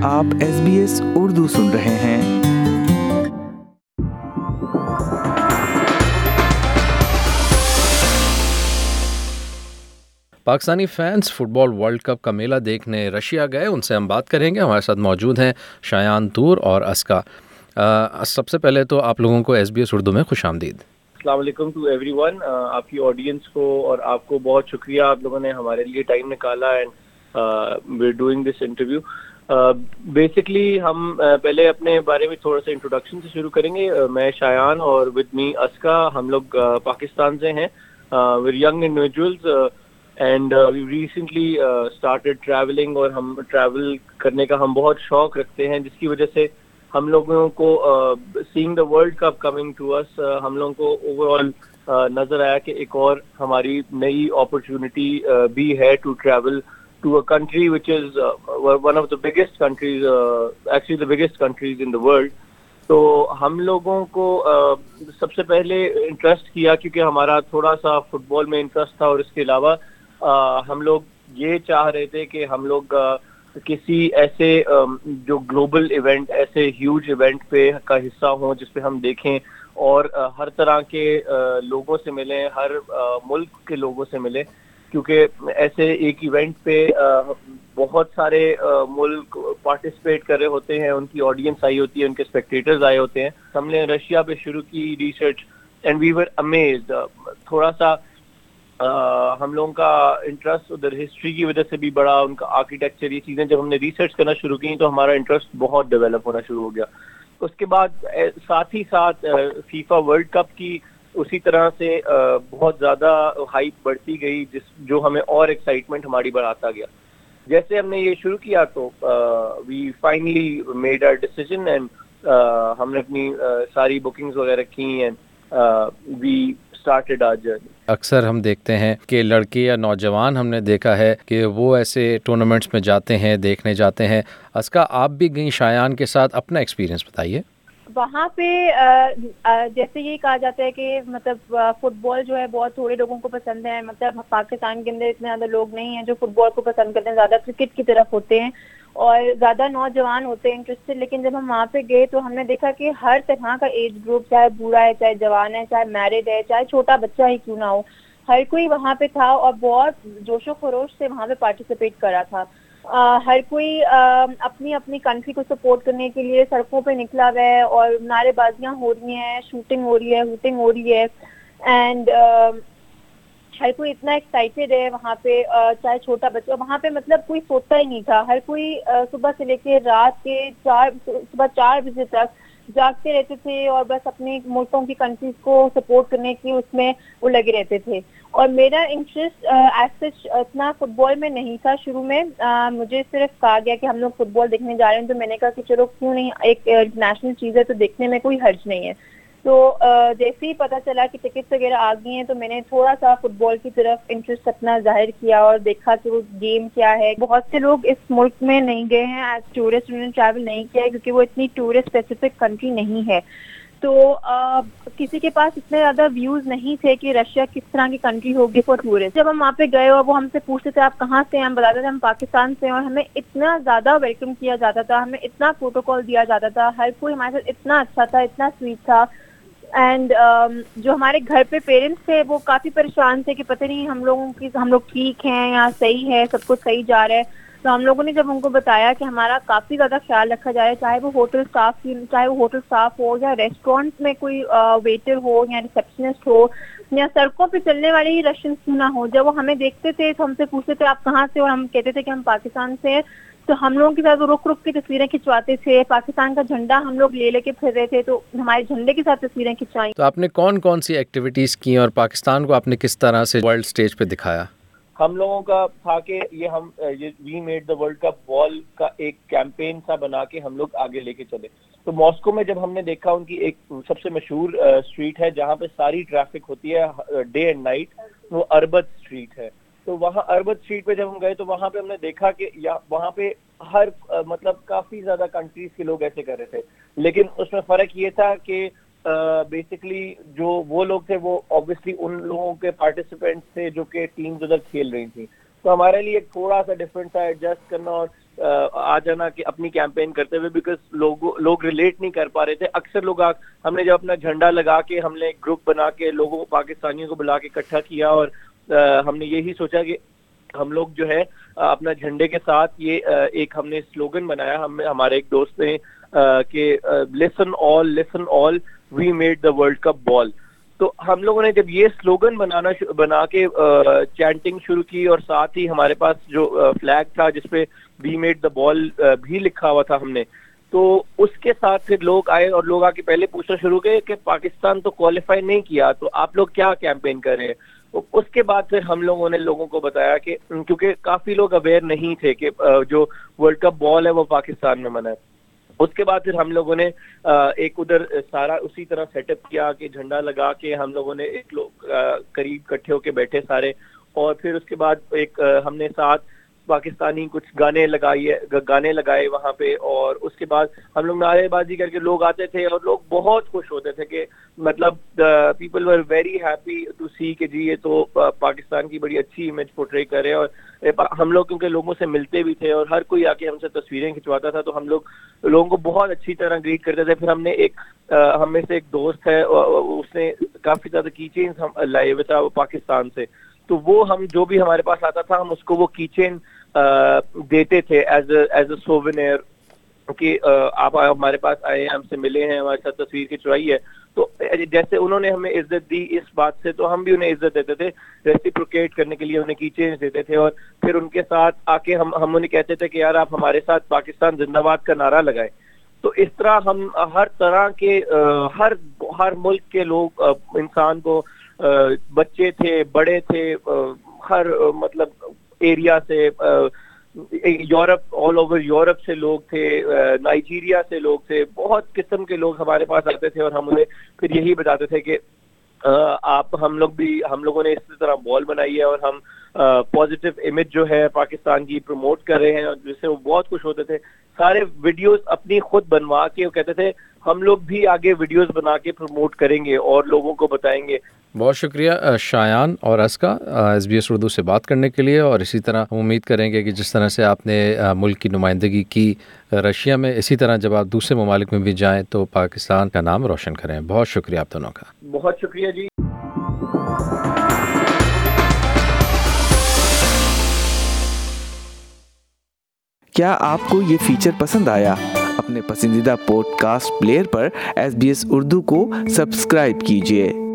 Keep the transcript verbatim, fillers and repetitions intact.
आप S B S Urdu सुन रहे हैं। Pakistani fans football world cup का मेला देखने रशिया गए, उनसे हम बात करेंगे। हमारे साथ मौजूद हैं शायान तूर और अस्का। अ, सबसे पहले तो आप लोगों को एस बी एस उर्दू में खुश आमदीद। अस्सलाम वालेकुम टू एवरीवन। आपकी ऑडियंस को और आपको बहुत शुक्रिया, आप लोगों ने हमारे लिए टाइम निकाला and we are doing this interview. Basically हम uh, पहले अपने बारे में थोड़ा सा इंट्रोडक्शन से शुरू करेंगे। uh, मैं शायान और विद मी अस्का, हम लोग uh, पाकिस्तान से हैं। We are young individuals and we recently started travelling, और हम ट्रैवल करने का हम बहुत शौक रखते हैं, जिसकी वजह से हम लोगों को seeing the world cup coming to us, हम लोगों को ओवरऑल नजर आया कि एक और हमारी नई अपॉर्चुनिटी भी है to travel to a country which is one of the biggest countries, actually the biggest countries in the world. तो हम लोगों को uh, सबसे पहले इंटरेस्ट किया क्योंकि हमारा थोड़ा सा फुटबॉल में इंटरेस्ट था, और इसके अलावा uh, हम लोग ये चाह रहे थे कि हम लोग uh, किसी ऐसे जो ग्लोबल इवेंट, ऐसे ह्यूज इवेंट पे का हिस्सा हों जिसपे हम देखें और हर तरह के लोगों से मिलें, हर मुल्क के लोगों से मिलें, क्योंकि ऐसे एक इवेंट पे बहुत सारे मुल्क पार्टिसिपेट कर रहे होते हैं, उनकी ऑडियंस आई होती है, उनके स्पेक्टेटर्स आए होते हैं। हमने रशिया पे शुरू की research and we were amazed. थोड़ा सा Uh, हम लोगों का इंटरेस्ट उधर हिस्ट्री की वजह से भी बड़ा, उनका आर्किटेक्चर, ये चीज़ें जब हमने रिसर्च करना शुरू की तो हमारा इंटरेस्ट बहुत डेवलप होना शुरू हो गया। उसके बाद साथ ही साथ फीफा वर्ल्ड कप की उसी तरह से बहुत ज़्यादा हाइप बढ़ती गई, जिस जो हमें और एक्साइटमेंट हमारी बढ़ाता गया। जैसे हमने ये शुरू किया तो we finally made our decision and हमने अपनी uh, सारी बुकिंग्स वगैरह की and we started our journey. अक्सर हम देखते हैं कि लड़के या नौजवान, हमने देखा है कि वो ऐसे टूर्नामेंट्स में जाते हैं, देखने जाते हैं। अस्का, आप भी गई शायान के साथ, अपना एक्सपीरियंस बताइए। वहाँ पे जैसे ये कहा जाता है कि मतलब फुटबॉल जो है बहुत थोड़े लोगों को पसंद है। मतलब पाकिस्तान के अंदर इतने ज़्यादा लोग नहीं हैं जो फुटबॉल को पसंद करते हैं, ज़्यादा क्रिकेट की तरफ होते हैं और ज़्यादा नौजवान होते हैं इंटरेस्टेड। लेकिन जब हम वहाँ पे गए तो हमने देखा कि हर तरह का एज ग्रुप, चाहे बूढ़ा है, चाहे जवान है, चाहे मैरिड है, चाहे छोटा बच्चा ही क्यों ना हो, हर कोई वहाँ पे था और बहुत जोशो खरोश से वहाँ पे पार्टिसिपेट करा था। आ, हर कोई आ, अपनी अपनी कंट्री को सपोर्ट करने के लिए सड़कों पे निकला हुआ है और नारेबाजियां हो रही हैं, शूटिंग हो रही है, हूटिंग हो रही है एंड हर कोई इतना एक्साइटेड है वहाँ पे। चाहे छोटा बच्चा, वहाँ पे मतलब कोई सोता ही नहीं था। हर कोई सुबह से लेके रात के चार सुबह चार बजे तक जागते रहते थे और बस अपने मुल्कों की कंट्रीज को सपोर्ट करने की उसमें वो लगे रहते थे। और मेरा इंटरेस्ट एज सच इतना फुटबॉल में नहीं था शुरू में। uh, मुझे सिर्फ कहा गया कि हम लोग फुटबॉल देखने जा रहे हैं, तो मैंने कहा कि चलो क्यों नहीं, एक इंटरनेशनल चीज़ है तो देखने में कोई हर्ज नहीं है। तो uh, जैसे ही पता चला कि टिकट्स वगैरह आ गई हैं तो मैंने थोड़ा सा फुटबॉल की तरफ इंटरेस्ट अपना जाहिर किया और देखा कि वो गेम क्या है। बहुत से लोग इस मुल्क में नहीं गए हैं एज टूरिस्ट, उन्होंने ट्रैवल नहीं किया है क्योंकि वो इतनी टूरिस्ट स्पेसिफिक कंट्री नहीं है। तो आ, किसी के पास इतने ज्यादा व्यूज नहीं थे कि रशिया किस तरह की कंट्री होगी फॉर टूरिस्ट। जब हम वहाँ पे गए और वो हमसे पूछते थे आप कहाँ से हैं, हम बताते थे हम पाकिस्तान से हैं, और हमें इतना ज्यादा वेलकम किया जाता था, हमें इतना प्रोटोकॉल दिया जाता था, हर कोई हमारे साथ इतना अच्छा था, इतना स्वीट था। एंड um, जो हमारे घर पे पेरेंट्स थे वो काफी परेशान थे कि पता नहीं हम लोगों की हम लोग ठीक हैं या सही है, सब कुछ सही जा रहा है। तो हम लोगों ने जब उनको बताया कि हमारा काफी ज्यादा ख्याल रखा जा रहा है, चाहे वो होटल स्टाफ की चाहे वो होटल स्टाफ हो या रेस्टोरेंट में कोई वेटर हो या रिसेप्शनिस्ट हो या सड़कों पे चलने वाले ही रशियन क्यों ना हो, जब वो हमें देखते थे तो हमसे पूछते थे आप कहाँ से, और हम कहते थे कि हम पाकिस्तान से हैं, तो हम लोगों के साथ वो रुक रुक की तस्वीरें खिंचवाते थे। पाकिस्तान का झंडा हम लोग ले लेके फिर रहे थे तो हमारे झंडे के साथ तस्वीरें खिंचवाई। तो आपने कौन कौन सी एक्टिविटीज की और पाकिस्तान को आपने किस तरह से वर्ल्ड स्टेज पे दिखाया? हम लोगों का था कि ये हम ये we made the world cup ball का एक कैंपेन सा बना के हम लोग आगे लेके चले। तो मॉस्को में जब हमने देखा, उनकी एक सबसे मशहूर स्ट्रीट है जहाँ पे सारी ट्रैफिक होती है डे एंड नाइट, वो अरबत स्ट्रीट है। तो वहाँ अरबत स्ट्रीट पे जब हम गए तो वहाँ पे हमने देखा कि या वहाँ पे हर uh, मतलब काफी ज्यादा कंट्रीज के लोग ऐसे कर रहे थे, लेकिन उसमें फर्क ये था कि बेसिकली uh, जो वो लोग थे वो ऑब्वियसली उन लोगों के पार्टिसिपेंट्स थे जो कि टीम्स उधर खेल रही थी। तो हमारे लिए थोड़ा सा डिफरेंट था एडजस्ट करना, और आ जाना कि अपनी कैंपेन करते हुए, बिकॉज लोग लोग रिलेट नहीं कर पा रहे थे। अक्सर लोग आ, हमने जब अपना झंडा लगा के हमने एक ग्रुप बना के लोगों को, पाकिस्तानियों को बुला के इकट्ठा किया और आ, हमने यही सोचा कि हम लोग जो है अपना झंडे के साथ ये एक हमने स्लोगन बनाया। हम हमारे एक दोस्त ने कि listen all listen all we made the world cup ball. तो हम लोगों ने जब ये स्लोगन बनाना बना के चैंटिंग शुरू की और साथ ही हमारे पास जो फ्लैग था जिसपे वी मेड द बॉल भी लिखा हुआ था हमने, तो उसके साथ फिर लोग आए और लोग आके पहले पूछना शुरू किए कि पाकिस्तान तो क्वालिफाई नहीं किया, तो आप लोग क्या कैंपेन कर रहे हैं। तो उसके बाद फिर हम लोगों ने लोगों को बताया कि क्योंकि काफी लोग अवेयर नहीं थे कि जो वर्ल्ड कप बॉल है वो पाकिस्तान में बना है। उसके बाद फिर हम लोगों ने एक उधर सारा उसी तरह सेटअप किया कि झंडा लगा के हम लोगों ने एक लोग करीब इकट्ठे होके बैठे सारे, और फिर उसके बाद एक हमने साथ पाकिस्तानी कुछ गाने लगाए गाने लगाए वहां पे, और उसके बाद हम लोग नारेबाजी करके लोग आते थे और लोग बहुत खुश होते थे कि मतलब people were very happy to see कि जी ये तो पाकिस्तान की बड़ी अच्छी इमेज पोर्ट्रे कर रहे हैं। और हम लोग क्योंकि लोगों से मिलते भी थे और हर कोई आके हमसे तस्वीरें खिंचवाता था, तो हम लोग लोगों को बहुत अच्छी तरह ग्रीट करते थे। फिर हमने एक हम में से एक दोस्त है, उसने काफी ज्यादा की चेन्स हम लाए हुए था पाकिस्तान से, तो वो हम जो भी हमारे पास आता था हम उसको वो कीचेन देते थे एज एज अ सोवेनियर कि आप हमारे पास आए, हमसे मिले हैं, हमारे साथ तस्वीर खिंचवाई है। तो जैसे उन्होंने हमें इज्जत दी इस बात से, तो हम भी उन्हें इज्जत देते थे, रेसिप्रोकेट करने के लिए उन्हें कीचेन देते थे। और फिर उनके साथ आके हम हम उन्हें कहते थे कि यार आप हमारे साथ पाकिस्तान जिंदाबाद का नारा लगाए। तो इस तरह हम हर तरह के हर हर मुल्क के लोग इंसान को, बच्चे थे, बड़े थे, हर मतलब एरिया से, यूरोप ऑल ओवर यूरोप से लोग थे, नाइजीरिया से लोग थे, बहुत किस्म के लोग हमारे पास आते थे और हम उन्हें फिर यही बताते थे कि आप हम लोग भी हम लोगों ने इस तरह बॉल बनाई है और हम पॉजिटिव इमेज जो है पाकिस्तान की प्रमोट कर रहे हैं, और जिससे वो बहुत खुश होते थे। सारे वीडियोस अपनी खुद बनवा के वो कहते थे हम लोग भी आगे वीडियोस बना के प्रमोट करेंगे और लोगों को बताएंगे। बहुत शुक्रिया शायान और अस्का एस बी एस उर्दू से बात करने के लिए, और इसी तरह हम उम्मीद करेंगे कि जिस तरह से आपने मुल्क की नुमाइंदगी की रशिया में, इसी तरह जब आप दूसरे ममालिक में भी जाएं तो पाकिस्तान का नाम रोशन करें। बहुत शुक्रिया आप दोनों का। बहुत शुक्रिया जी। क्या आपको ये फीचर पसंद आया? अपने पसंदीदा पॉडकास्ट प्लेयर पर एस बी एस उर्दू को सब्सक्राइब कीजिए।